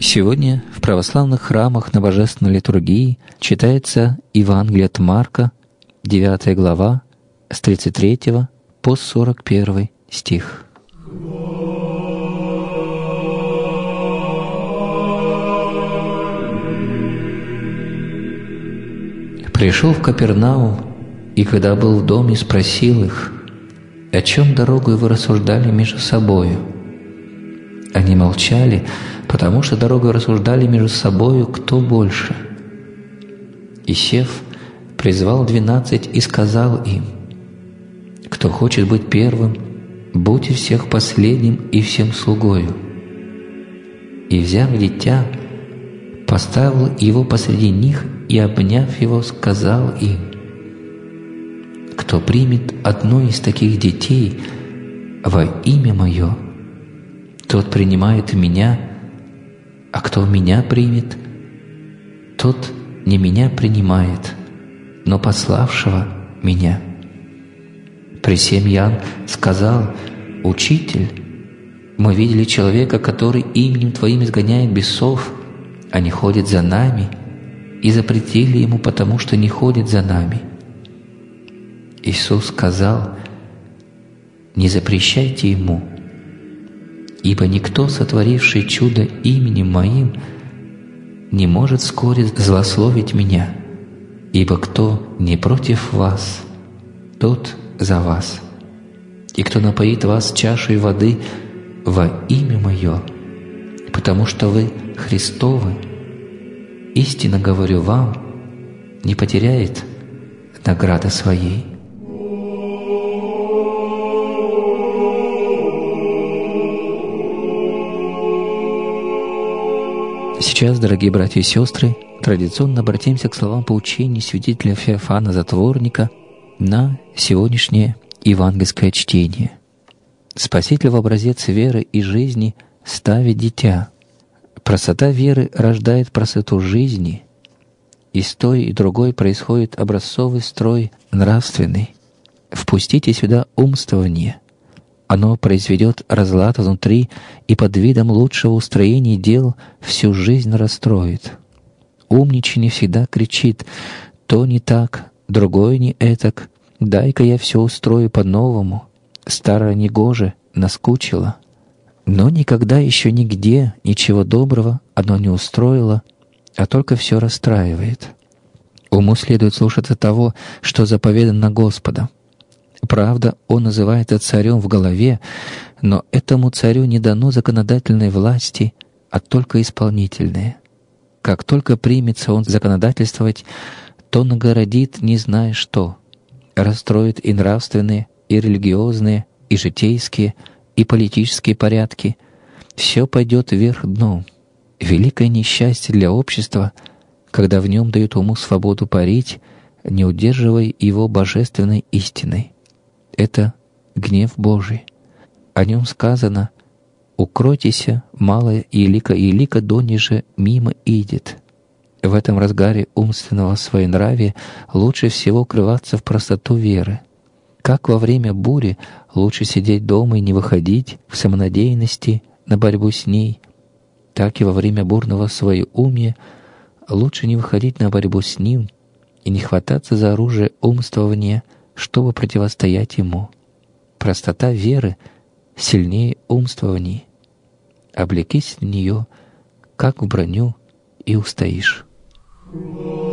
Сегодня в православных храмах на Божественной литургии читается Евангелие от Марка, 9 глава, с 33 по 41 стих. Пришел в Капернаум, и когда был в доме, спросил их: «О чем дорогою вы рассуждали между собою?» Они молчали, потому что дорогою рассуждали между собою, кто больше. И сев, призвал 12 и сказал им: «Кто хочет быть первым, будьте всех последним и всем слугою». И, взяв дитя, поставил его посреди них и, обняв его, сказал им: «Кто примет одно из таких детей во имя Мое, тот принимает Меня, а кто Меня примет, тот не Меня принимает, но пославшего Меня». Присем Иоанн сказал: «Учитель, мы видели человека, который именем Твоим изгоняет бесов, а не ходит за нами, и запретили ему, потому что не ходит за нами». Иисус сказал: «Не запрещайте ему, ибо никто, сотворивший чудо именем Моим, не может вскоре злословить Меня, ибо кто не против вас, тот за вас. И кто напоит вас чашей воды во имя Мое, потому что вы Христовы, истинно говорю вам, не потеряет награды своей». Сейчас, дорогие братья и сестры, традиционно обратимся к словам поучений святителя Феофана Затворника на сегодняшнее евангельское чтение. Спаситель в образец веры и жизни ставит дитя. Простота веры рождает простоту жизни, и с той и другой происходит образцовый строй нравственный. Впустите сюда умствование. Оно произведет разлад внутри и под видом лучшего устроения дел всю жизнь расстроит. Умничание всегда кричит: «То не так, другое не этак, дай-ка я все устрою по-новому, старое негоже, наскучило». Но никогда еще нигде ничего доброго оно не устроило, а только все расстраивает. Уму следует слушаться того, что заповедано Господом. Правда, он называется царем в голове, но этому царю не дано законодательной власти, а только исполнительные. Как только примется он законодательствовать, то нагородит не зная что, расстроит и нравственные, и религиозные, и житейские, и политические порядки. Все пойдет вверх дном. Великое несчастье для общества, когда в нем дают уму свободу парить, не удерживая его божественной истиной. Это гнев Божий. О нем сказано: «Укройтеся, малое илика дониже мимо идет». В этом разгаре умственного своенравия лучше всего укрываться в простоту веры. Как во время бури лучше сидеть дома и не выходить в самонадеянности на борьбу с ней, так и во время бурного своеумия лучше не выходить на борьбу с ним и не хвататься за оружие умствования, чтобы противостоять ему. Простота веры сильнее умствований. Облекись в нее, как в броню, и устоишь.